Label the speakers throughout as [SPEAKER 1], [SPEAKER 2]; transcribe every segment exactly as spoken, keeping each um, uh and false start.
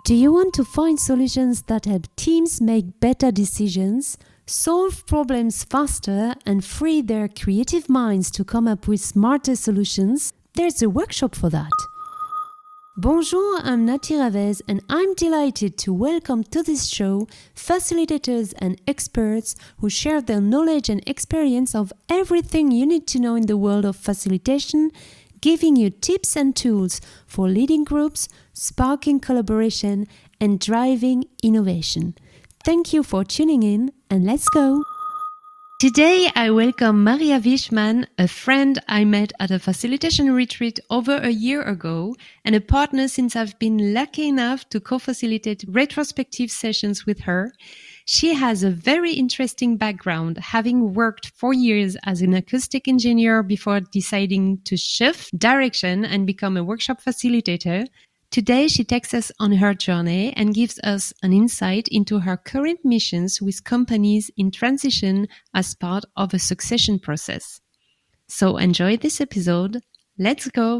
[SPEAKER 1] Do you want to find solutions that help teams make better decisions, solve problems faster, and free their creative minds to come up with smarter solutions? There's a workshop for that. Bonjour, I'm Nati Ravez, and I'm delighted to welcome to this show facilitators and experts who share their knowledge and experience of everything you need to know in the world of facilitation, giving you tips and tools for leading groups, sparking collaboration, and driving innovation. Thank you for tuning in, and let's go! Today, I welcome Maria Wichmann, a friend I met at a facilitation retreat over a year ago, and a partner since I've been lucky enough to co-facilitate retrospective sessions with her. She has a very interesting background, having worked for years as an acoustic engineer before deciding to shift direction and become a workshop facilitator. Today, she takes us on her journey and gives us an insight into her current missions with companies in transition as part of a succession process. So enjoy this episode. Let's go.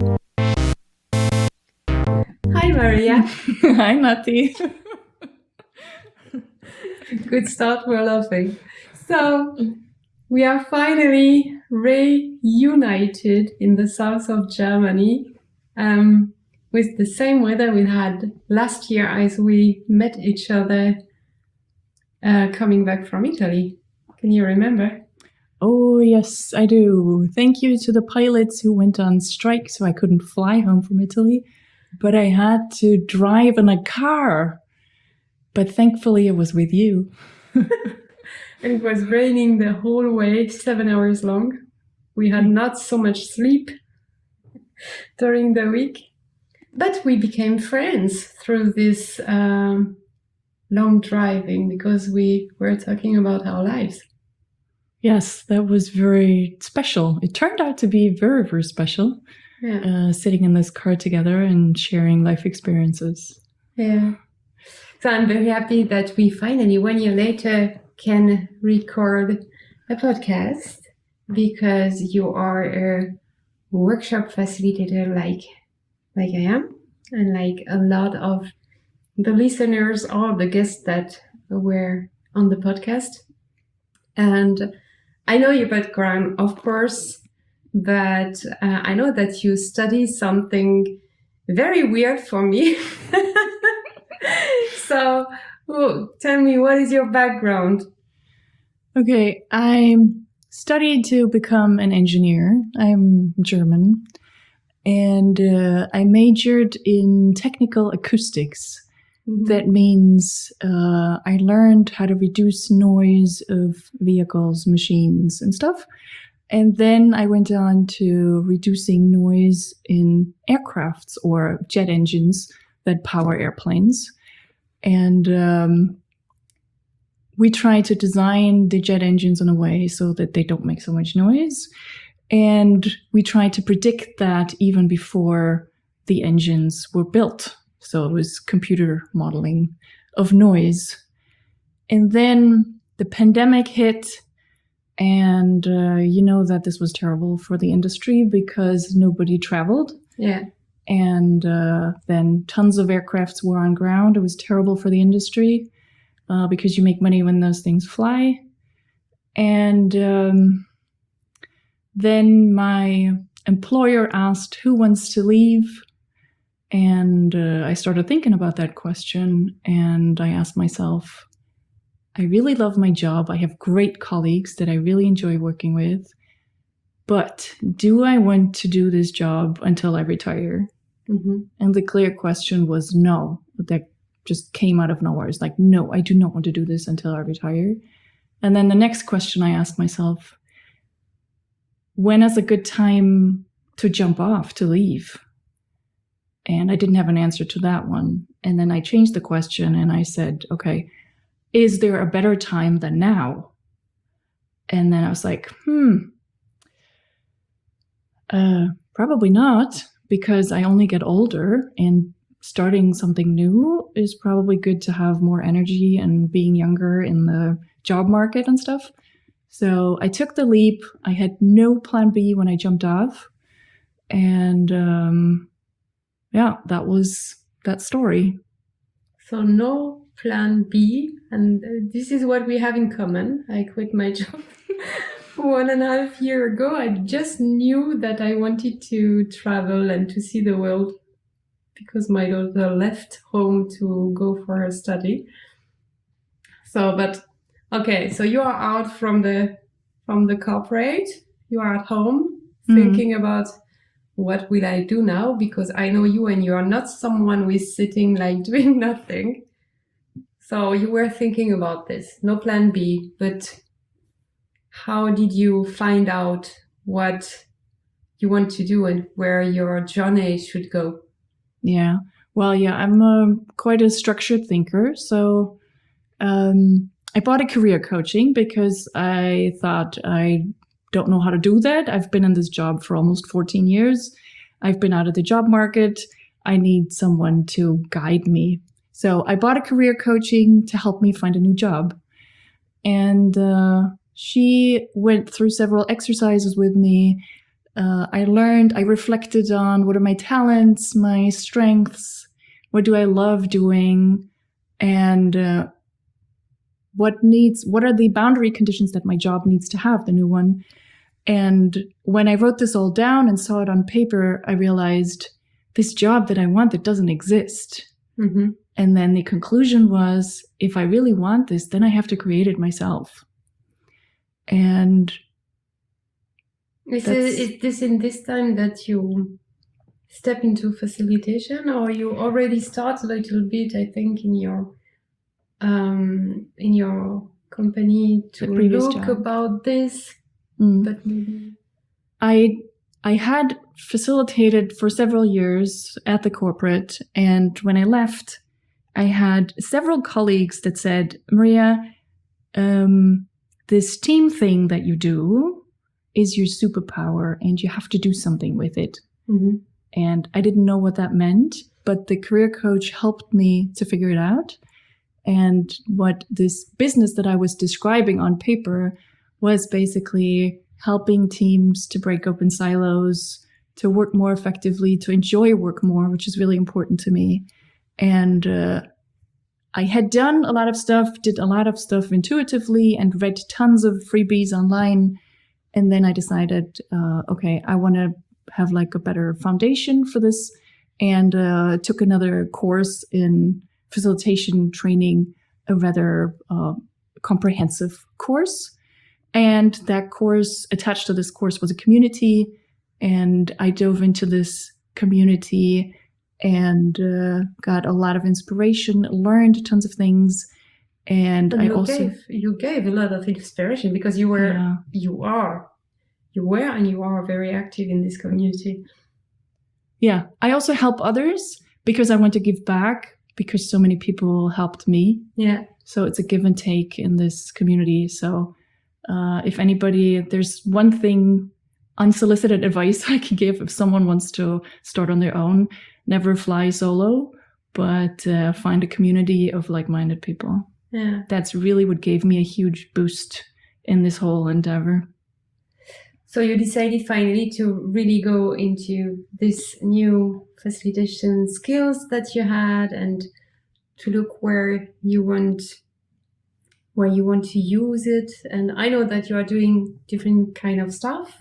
[SPEAKER 1] Hi, Maria.
[SPEAKER 2] Hi, Nati.
[SPEAKER 1] Good start. We're laughing. So we are finally reunited in the south of Germany. Um, with the same weather we had last year as we met each other uh, coming back from Italy. Can you remember?
[SPEAKER 2] Oh, yes, I do. Thank you to the pilots who went on strike, so I couldn't fly home from Italy. But I had to drive in a car. But thankfully, it was with you.
[SPEAKER 1] And it was raining the whole way, seven hours long. We had not so much sleep during the week. But we became friends through this um, long driving because we were talking about our lives.
[SPEAKER 2] Yes, that was very special. It turned out to be very, very special.
[SPEAKER 1] Yeah.
[SPEAKER 2] Uh, sitting in this car together and sharing life experiences.
[SPEAKER 1] Yeah. So I'm very happy that we finally, one year later, can record a podcast because you are a workshop facilitator like like I am, and like a lot of the listeners or the guests that were on the podcast. And I know your background, of course, but uh, I know that you study something very weird for me. So oh, tell me, what is your background?
[SPEAKER 2] Okay, I studied to become an engineer. I'm German. And uh, I majored in technical acoustics. Mm-hmm. That means uh, I learned how to reduce noise of vehicles, machines, and stuff. And then I went on to reducing noise in aircrafts or jet engines that power airplanes. And um, we try to design the jet engines in a way so that they don't make so much noise. And we tried to predict that even before the engines were built. So it was computer modeling of noise. And then the pandemic hit, and uh, you know that this was terrible for the industry because nobody traveled.
[SPEAKER 1] Yeah.
[SPEAKER 2] And uh, then tons of aircrafts were on ground. It was terrible for the industry uh, because you make money when those things fly. And um, then my employer asked who wants to leave. And uh, I started thinking about that question. And I asked myself, I really love my job. I have great colleagues that I really enjoy working with. But do I want to do this job until I retire? Mm-hmm. And the clear question was no. That just came out of nowhere. It's like, no, I do not want to do this until I retire. And then the next question I asked myself, when is a good time to jump off, to leave? And I didn't have an answer to that one. And then I changed the question and I said, okay, is there a better time than now? And then I was like, hmm, uh, probably not, because I only get older and starting something new is probably good to have more energy and being younger in the job market and stuff. So I took the leap. I had no plan B when I jumped off. And um, yeah, that was that story.
[SPEAKER 3] So no plan B. And uh, this is what we have in common. I quit my job one and a half year ago. I just knew that I wanted to travel and to see the world because my daughter left home to go for her study. So, but okay, so you are out from the from the corporate. You are at home mm-hmm. thinking about what will I do now? Because I know you and you are not someone who is sitting like doing nothing. So you were thinking about this, no plan B, but how did you find out what you want to do and where your journey should go?
[SPEAKER 2] Yeah, well, yeah, I'm a, quite a structured thinker. So um, I bought a career coaching because I thought I don't know how to do that. I've been in this job for almost fourteen years. I've been out of the job market. I need someone to guide me. So I bought a career coaching to help me find a new job. And uh, she went through several exercises with me. Uh, I learned, I reflected on what are my talents, my strengths, what do I love doing, and uh, what needs, what are the boundary conditions that my job needs to have, the new one. And when I wrote this all down and saw it on paper, I realized this job that I want that doesn't exist.
[SPEAKER 3] Mm-hmm.
[SPEAKER 2] And then the conclusion was, if I really want this, then I have to create it myself. And
[SPEAKER 3] is, it, is this in this time that you step into facilitation, or you already start a little bit, I think, in your um, in your company to look
[SPEAKER 2] job.
[SPEAKER 3] about this?
[SPEAKER 2] Mm.
[SPEAKER 3] But maybe
[SPEAKER 2] I I had facilitated for several years at the corporate, and when I left, I had several colleagues that said, Maria, um, this team thing that you do is your superpower, and you have to do something with it.
[SPEAKER 3] Mm-hmm.
[SPEAKER 2] And I didn't know what that meant, but the career coach helped me to figure it out. And what this business that I was describing on paper was basically helping teams to break open silos, to work more effectively, to enjoy work more, which is really important to me. And uh, I had done a lot of stuff, did a lot of stuff intuitively, and read tons of freebies online. And then I decided, uh, okay, I want to have like a better foundation for this, and uh, took another course in facilitation training, a rather uh, comprehensive course. And that course, attached to this course, was a community. And I dove into this community and uh, got a lot of inspiration, learned tons of things. And,
[SPEAKER 3] and
[SPEAKER 2] I
[SPEAKER 3] you
[SPEAKER 2] also
[SPEAKER 3] gave, you gave a lot of inspiration because you were
[SPEAKER 2] yeah.
[SPEAKER 3] you are you were and you are very active in this community.
[SPEAKER 2] Yeah, I also help others because I want to give back, because so many people helped me.
[SPEAKER 3] Yeah.
[SPEAKER 2] So it's a give and take in this community. So uh, if anybody, there's one thing, unsolicited advice I can give if someone wants to start on their own: never fly solo, but uh, find a community of like-minded people.
[SPEAKER 3] Yeah.
[SPEAKER 2] That's really what gave me a huge boost in this whole endeavor.
[SPEAKER 3] So you decided finally to really go into this new facilitation skills that you had, and to look where you want where you want to use it. And I know that you are doing different kind of stuff,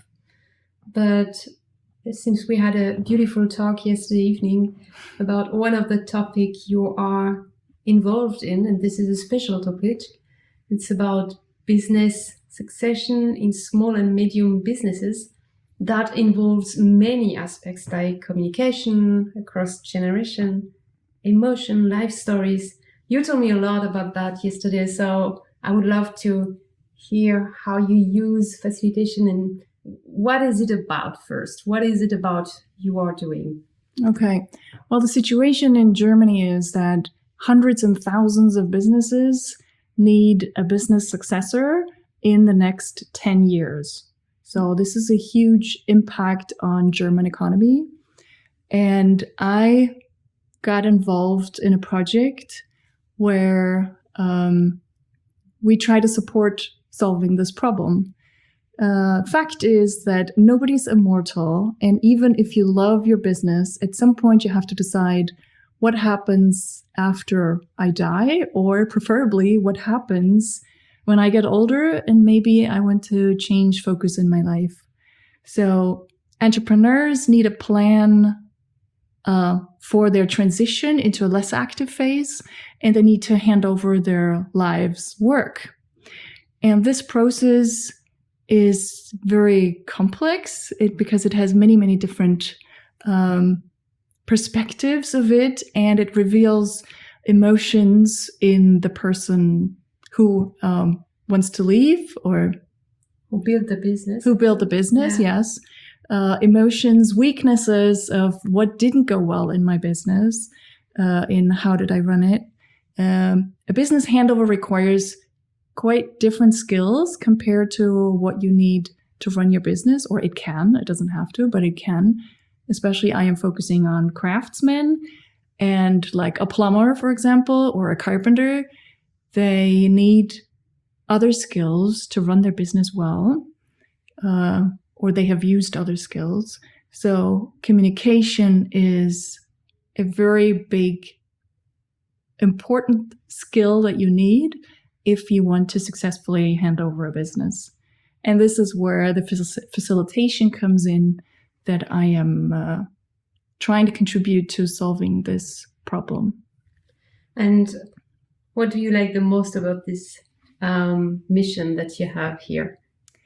[SPEAKER 3] but since we had a beautiful talk yesterday evening about one of the topics you are involved in, and this is a special topic, it's about business succession in small and medium businesses. That involves many aspects like communication across generation, emotion, life stories. You told me a lot about that yesterday, so I would love to hear how you use facilitation and what is it about first? What is it about you are doing?
[SPEAKER 2] Okay. Well, the situation in Germany is that hundreds and thousands of businesses need a business successor in the next ten years. So this is a huge impact on German economy. And I got involved in a project where um, we try to support solving this problem. Uh, fact is that nobody's immortal. And even if you love your business, at some point you have to decide, what happens after I die, or preferably what happens when I get older and maybe I want to change focus in my life. So entrepreneurs need a plan uh, for their transition into a less active phase, and they need to hand over their lives' work. And this process is very complex it, because it has many, many different um, perspectives of it, and it reveals emotions in the person who um, wants to leave or
[SPEAKER 3] who build the business.
[SPEAKER 2] Who build the business,
[SPEAKER 3] yeah.
[SPEAKER 2] yes. Uh, emotions, weaknesses of what didn't go well in my business, uh, in how did I run it. Um, a business handover requires quite different skills compared to what you need to run your business, or it can, it doesn't have to, but it can. Especially I am focusing on craftsmen, and like a plumber, for example, or a carpenter, they need other skills to run their business well, uh, or they have used other skills. So communication is a very big, important skill that you need if you want to successfully hand over a business. And this is where the fac- facilitation comes in, that I am uh, trying to contribute to solving this problem.
[SPEAKER 3] And what do you like the most about this um, mission that you have here?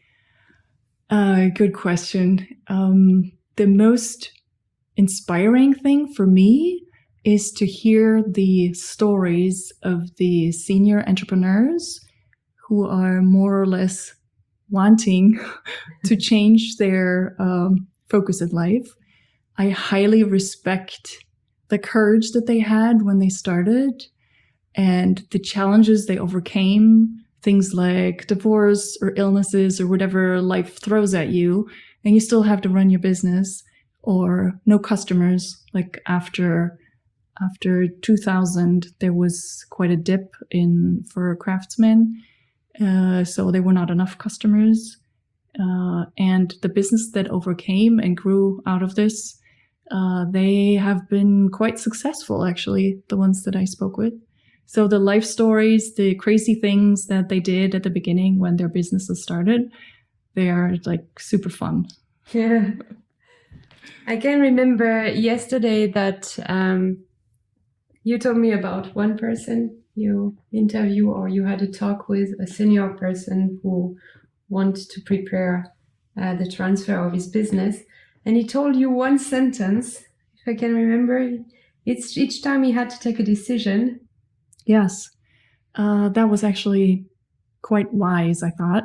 [SPEAKER 2] Uh, good question. Um, the most inspiring thing for me is to hear the stories of the senior entrepreneurs who are more or less wanting to change their um, focus in life. I highly respect the courage that they had when they started and the challenges they overcame, things like divorce or illnesses or whatever life throws at you, and you still have to run your business, or no customers. Like after after two thousand, there was quite a dip in for craftsmen, uh, so there were not enough customers. Uh, and the business that overcame and grew out of this, uh, they have been quite successful, actually, the ones that I spoke with. So the life stories, the crazy things that they did at the beginning when their businesses started, they are like super fun.
[SPEAKER 3] Yeah. I can remember yesterday that um, you told me about one person you interview, or you had a talk with a senior person who wanted to prepare uh, the transfer of his business. And he told you one sentence, if I can remember, it's each time he had to take a decision.
[SPEAKER 2] Yes, uh, that was actually quite wise, I thought.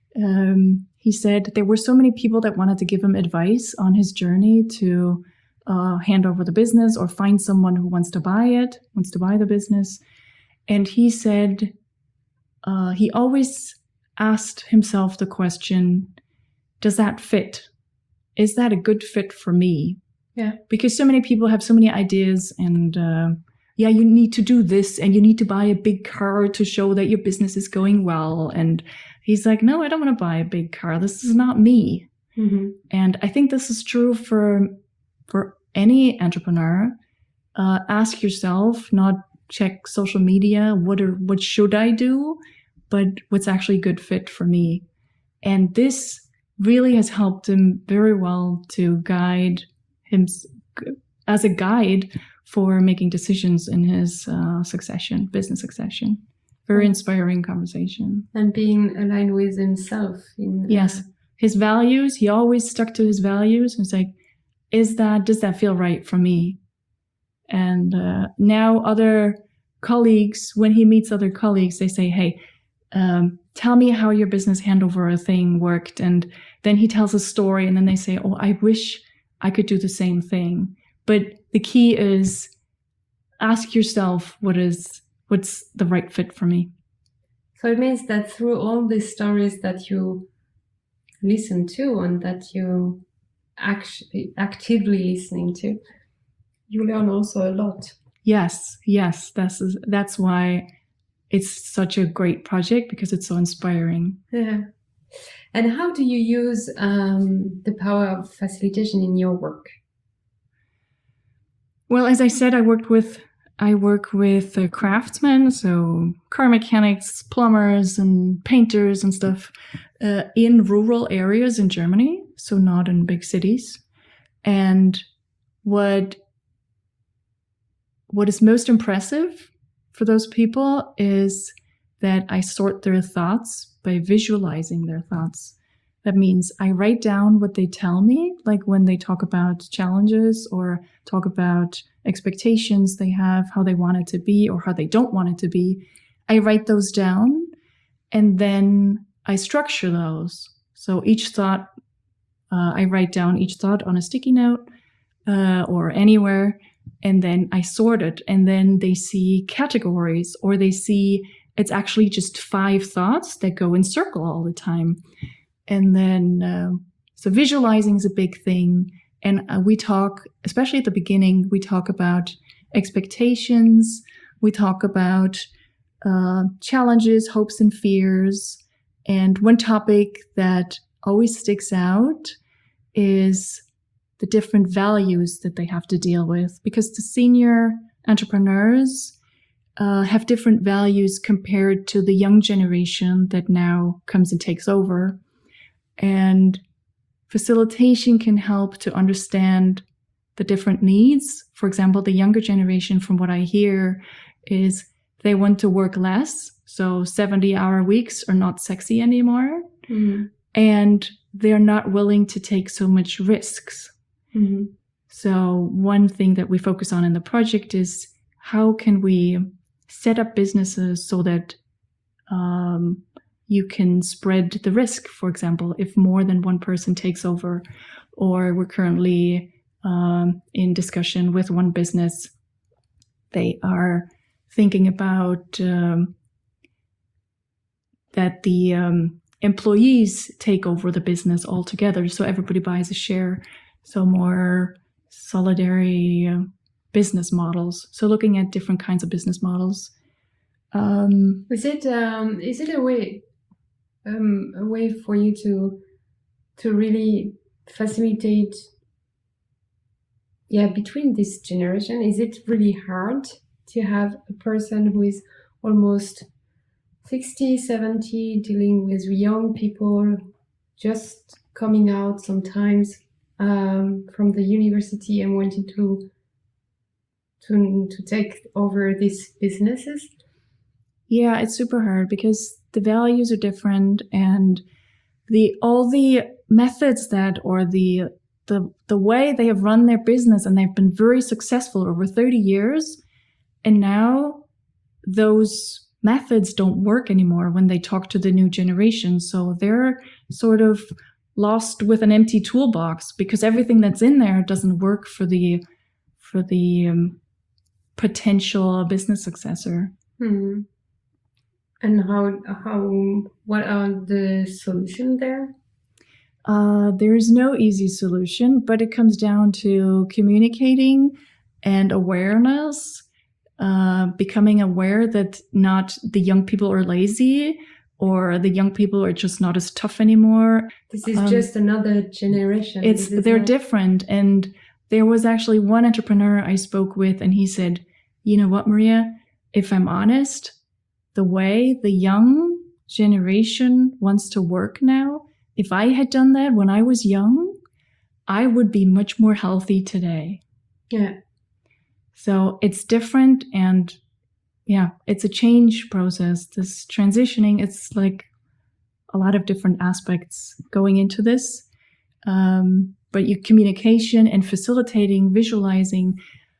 [SPEAKER 2] Um, he said there were so many people that wanted to give him advice on his journey to uh, hand over the business or find someone who wants to buy it, wants to buy the business. And he said uh, he always asked himself the question, does that fit? Is that a good fit for me?
[SPEAKER 3] Yeah.
[SPEAKER 2] Because so many people have so many ideas, and uh, yeah, you need to do this and you need to buy a big car to show that your business is going well. And he's like, no, I don't want to buy a big car. This is not me.
[SPEAKER 3] Mm-hmm.
[SPEAKER 2] And I think this is true for for any entrepreneur. Uh, ask yourself, not check social media, what are what should I do, but what's actually a good fit for me. And this really has helped him very well to guide him as a guide for making decisions in his uh, succession, business succession. Very inspiring conversation.
[SPEAKER 3] And being aligned with himself. In, uh,
[SPEAKER 2] yes. His values, he always stuck to his values. It's like, is that, does that feel right for me? And uh, now other colleagues, when he meets other colleagues, they say, hey, um, tell me how your business handover thing worked. And then he tells a story, and then they say, oh, I wish I could do the same thing. But the key is ask yourself what is what's the right fit for me.
[SPEAKER 3] So it means that through all these stories that you listen to and that you actually actively listening to, you learn also a lot.
[SPEAKER 2] Yes, yes, that's that's why it's such a great project, because it's so inspiring.
[SPEAKER 3] Yeah. And how do you use um, the power of facilitation in your work?
[SPEAKER 2] Well, as I said, I worked with I work with uh, craftsmen, so car mechanics, plumbers, and painters and stuff uh, in rural areas in Germany, so not in big cities. And what what is most impressive for those people is that I sort their thoughts by visualizing their thoughts. That means I write down what they tell me, like when they talk about challenges or talk about expectations they have, how they want it to be or how they don't want it to be. I write those down and then I structure those. So each thought, uh, I write down each thought on a sticky note uh, or anywhere, and then I sort it. And then they see categories, or they see it's actually just five thoughts that go in circle all the time. And then, uh, so visualizing is a big thing. And uh, we talk, especially at the beginning, we talk about expectations. We talk about uh, challenges, hopes, and fears. And one topic that always sticks out is the different values that they have to deal with, because the senior entrepreneurs uh, have different values compared to the young generation that now comes and takes over. And facilitation can help to understand the different needs. For example, the younger generation, from what I hear, is they want to work less. So seventy-hour weeks are not sexy anymore. Mm-hmm. And they're not willing to take so much risks. Mm-hmm. So one thing that we focus on in the project is how can we set up businesses so that um, you can spread the risk, for example, if more than one person takes over. Or we're currently um, in discussion with one business. They are thinking about um, that the um, employees take over the business altogether, so everybody buys a share. So more solidary uh, business models. So looking at different kinds of business models. Um,
[SPEAKER 3] is it um, is it a way um, a way for you to to really facilitate? Yeah, between this generation, is it really hard to have a person who is almost sixty, seventy dealing with young people just coming out sometimes um, from the university and wanting to to to take over these businesses?
[SPEAKER 2] Yeah, it's super hard because the values are different, and the all the methods that or the the the way they have run their business, and they've been very successful over thirty years, and now those methods don't work anymore when they talk to the new generation. So they're sort of lost with an empty toolbox because everything that's in there doesn't work for the for the um, potential business successor.
[SPEAKER 3] Hmm. And how how what are the solutions there?
[SPEAKER 2] Uh, there is no easy solution, but it comes down to communicating and awareness. Uh, becoming aware that not the young people are lazy or the young people are just not as tough anymore.
[SPEAKER 3] This is
[SPEAKER 2] um,
[SPEAKER 3] just another generation.
[SPEAKER 2] It's they're not... different. And there was actually one entrepreneur I spoke with, and he said, you know what, Maria, if I'm honest, the way the young generation wants to work now, if I had done that when I was young, I would be much more healthy today.
[SPEAKER 3] Yeah.
[SPEAKER 2] So it's different, and yeah, it's a change process. This transitioning, it's like a lot of different aspects going into this. Um, but your communication and facilitating, visualizing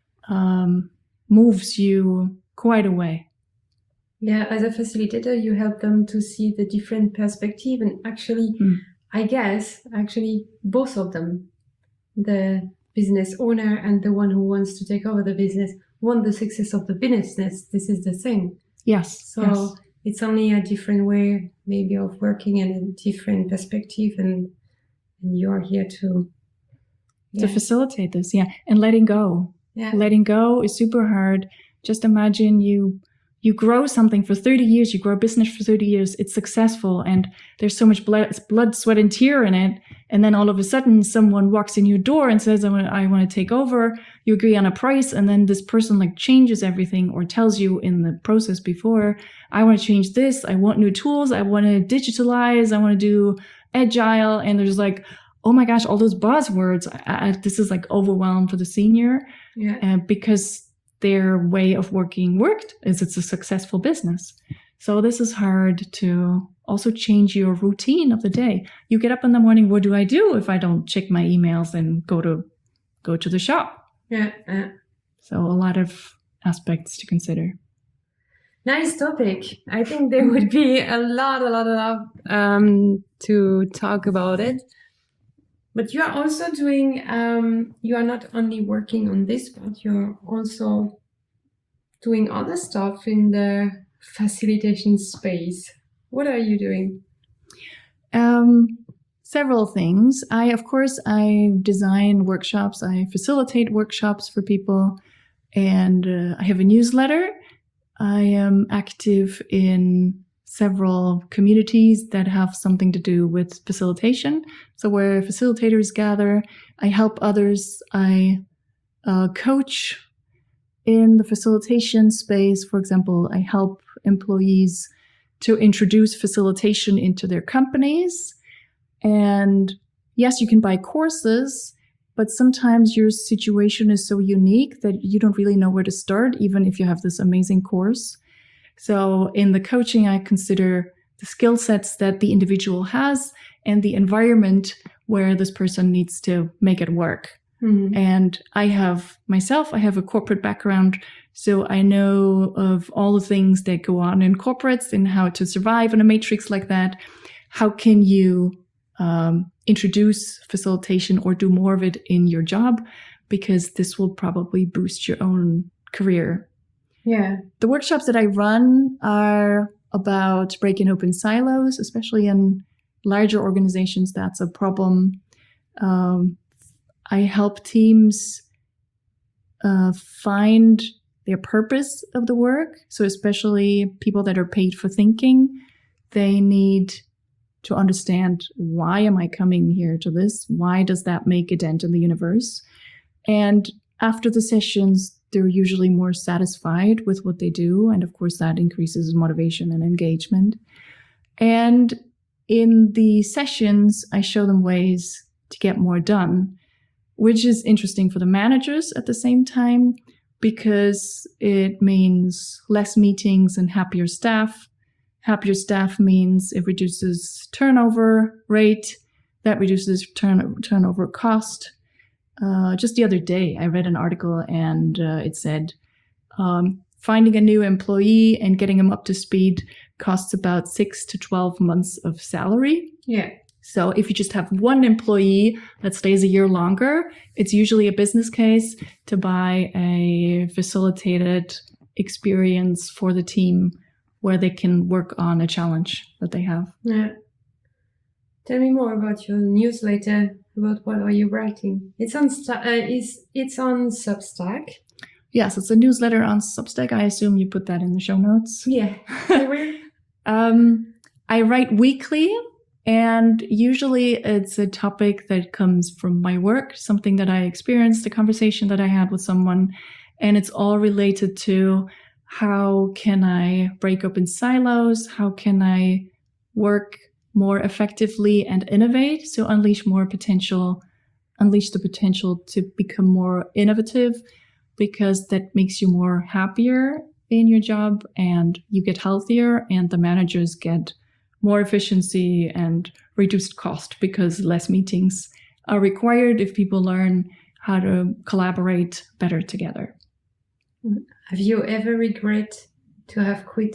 [SPEAKER 2] um, moves you quite a way.
[SPEAKER 3] Yeah, as a facilitator, you help them to see the different perspective, and actually, mm. I guess, actually both of them, the business owner and the one who wants to take over the business, want the success of the business. This is the thing.
[SPEAKER 2] Yes.
[SPEAKER 3] So
[SPEAKER 2] yes.
[SPEAKER 3] It's only a different way, maybe, of working and a different perspective, and and you are here to
[SPEAKER 2] yeah. to facilitate this. Yeah, and letting go.
[SPEAKER 3] Yeah,
[SPEAKER 2] letting go is super hard. Just imagine you you grow something for thirty years, you grow a business for thirty years, it's successful, and there's so much blood, blood, sweat, and tear in it. And then all of a sudden, someone walks in your door and says, I want, I want to take over. You agree on a price, and then this person like changes everything or tells you in the process before, I want to change this. I want new tools. I want to digitalize. I want to do agile. And there's like, oh my gosh, all those buzzwords. I, I, this is like overwhelmed for the senior.
[SPEAKER 3] Yeah.
[SPEAKER 2] Uh, because their way of working worked, is it's a successful business. So this is hard to also change your routine of the day. You get up in the morning, what do I do if I don't check my emails and go to go to the shop?
[SPEAKER 3] Yeah. yeah.
[SPEAKER 2] So a lot of aspects to consider.
[SPEAKER 3] Nice topic. I think there would be a lot, a lot, a lot um, to talk about it. But you are also doing, um, you are not only working on this, but you're also doing other stuff in the facilitation space. What are you doing?
[SPEAKER 2] Um, several things. I, of course, I design workshops. I facilitate workshops for people. And uh, I have a newsletter. I am active in several communities that have something to do with facilitation. So where facilitators gather, I help others. I uh, coach in the facilitation space. For example, I help employees to introduce facilitation into their companies. And yes, you can buy courses, but sometimes your situation is so unique that you don't really know where to start, even if you have this amazing course. So in the coaching, I consider the skill sets that the individual has and the environment where this person needs to make it work. Mm-hmm. And I have myself, I have a corporate background, so I know of all the things that go on in corporates and how to survive in a matrix like that. How can you um, introduce facilitation or do more of it in your job? Because this will probably boost your own career.
[SPEAKER 3] Yeah.
[SPEAKER 2] The workshops that I run are about breaking open silos, especially in larger organizations. That's a problem. Um, I help teams uh, find their purpose of the work. So especially people that are paid for thinking, they need to understand, why am I coming here to this? Why does that make a dent in the universe? And after the sessions, they're usually more satisfied with what they do. And of course, that increases motivation and engagement. And in the sessions, I show them ways to get more done, which is interesting for the managers at the same time, because it means less meetings and happier staff. Happier staff means it reduces turnover rate, that reduces turn- turnover cost. Uh, just the other day, I read an article and uh, it said um, finding a new employee and getting them up to speed costs about six to twelve months of salary.
[SPEAKER 3] Yeah.
[SPEAKER 2] So if you just have one employee that stays a year longer, it's usually a business case to buy a facilitated experience for the team where they can work on a challenge that they have.
[SPEAKER 3] Yeah. Tell me more about your newsletter. About what are you writing? It's on uh, it's it's on Substack.
[SPEAKER 2] Yes, it's a newsletter on Substack. I assume you put that in the show notes.
[SPEAKER 3] Yeah.
[SPEAKER 2] um, I write weekly, and usually it's a topic that comes from my work, something that I experienced, a conversation that I had with someone, and it's all related to how can I break open silos? How can I work more effectively and innovate, so unleash more potential, unleash the potential to become more innovative, because that makes you more happier in your job and you get healthier and the managers get more efficiency and reduced cost because less meetings are required if people learn how to collaborate better together.
[SPEAKER 3] Have you ever regret to have quit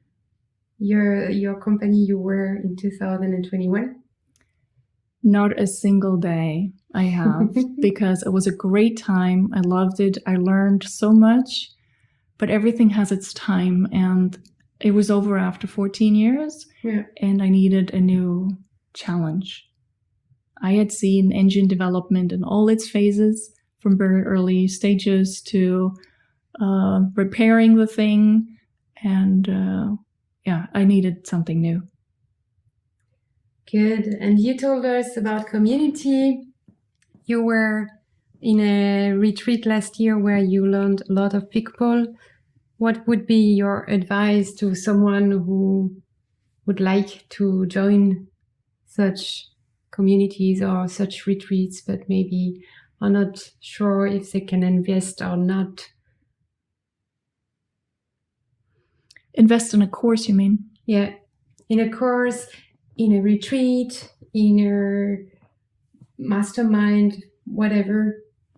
[SPEAKER 3] your your company you were in two thousand twenty-one?
[SPEAKER 2] Not a single day I have, because it was a great time. I loved it. I learned so much, but everything has its time, and it was over after fourteen years.
[SPEAKER 3] Yeah.
[SPEAKER 2] And I needed a new challenge. I had seen engine development in all its phases, from very early stages to uh, repairing the thing And uh, yeah, I needed something new.
[SPEAKER 3] Good. And you told us about community. You were in a retreat last year where you learned a lot of people. What would be your advice to someone who would like to join such communities or such retreats, but maybe are not sure if they can invest or not?
[SPEAKER 2] Invest in a course, you mean?
[SPEAKER 3] Yeah, in a course, in a retreat, in a mastermind, whatever.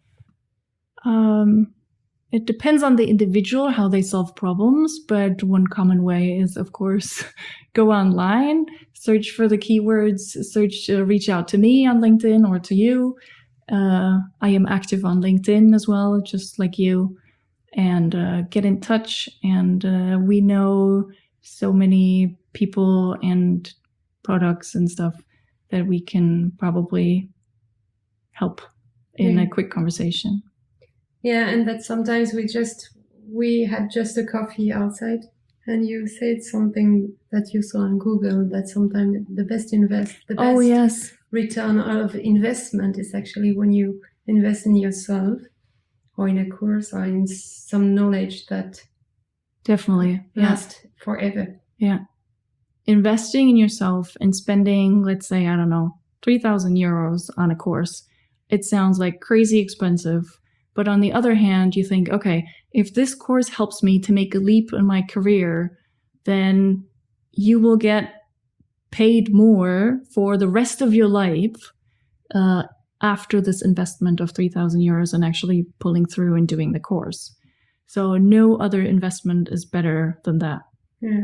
[SPEAKER 2] Um, it depends on the individual, how they solve problems, but one common way is, of course, go online, search for the keywords, search, uh, reach out to me on LinkedIn or to you. Uh, I am active on LinkedIn as well, just like you, and uh, get in touch. And uh, we know so many people and products and stuff that we can probably help in
[SPEAKER 3] Yeah.
[SPEAKER 2] a quick conversation.
[SPEAKER 3] Yeah, and that sometimes we just, we had just a coffee outside and you said something that you saw on Google, that sometimes the best invest, the best
[SPEAKER 2] Oh, yes.
[SPEAKER 3] return of investment is actually when you invest in yourself or in a course or in some knowledge that
[SPEAKER 2] Definitely. Yeah.
[SPEAKER 3] lasts forever.
[SPEAKER 2] Yeah. Investing in yourself and spending, let's say, I don't know, three thousand euros on a course. It sounds like crazy expensive. But on the other hand, you think, okay, if this course helps me to make a leap in my career, then you will get paid more for the rest of your life uh, after this investment of three thousand euros and actually pulling through and doing the course. So no other investment is better than that.
[SPEAKER 3] Yeah.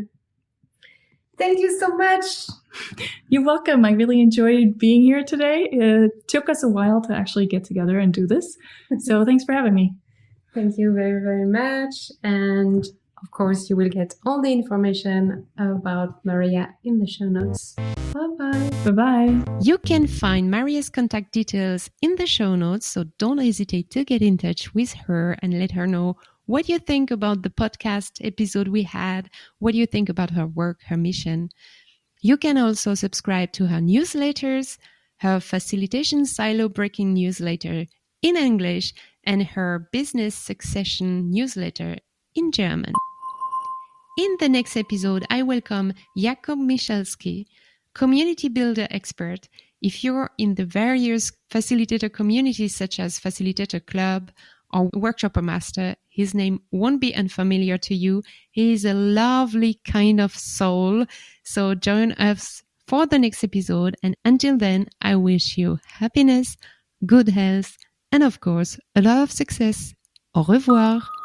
[SPEAKER 3] Thank you so much.
[SPEAKER 2] You're welcome. I really enjoyed being here today. It took us a while to actually get together and do this. So thanks for having me.
[SPEAKER 3] Thank you very, very much. And of course, you will get all the information about Maria in the show notes. Bye-bye.
[SPEAKER 2] Bye-bye.
[SPEAKER 1] You can find Maria's contact details in the show notes, so don't hesitate to get in touch with her and let her know what you think about the podcast episode we had, what you think about her work, her mission. You can also subscribe to her newsletters, her Facilitation Silo Breaking newsletter in English, and her Business Succession newsletter in German. In the next episode, I welcome Jakub Michalski, community builder expert. If you're in the various facilitator communities such as Facilitator Club or Workshopper Master, his name won't be unfamiliar to you. He is a lovely kind of soul. So join us for the next episode. And until then, I wish you happiness, good health, and of course, a lot of success. Au revoir.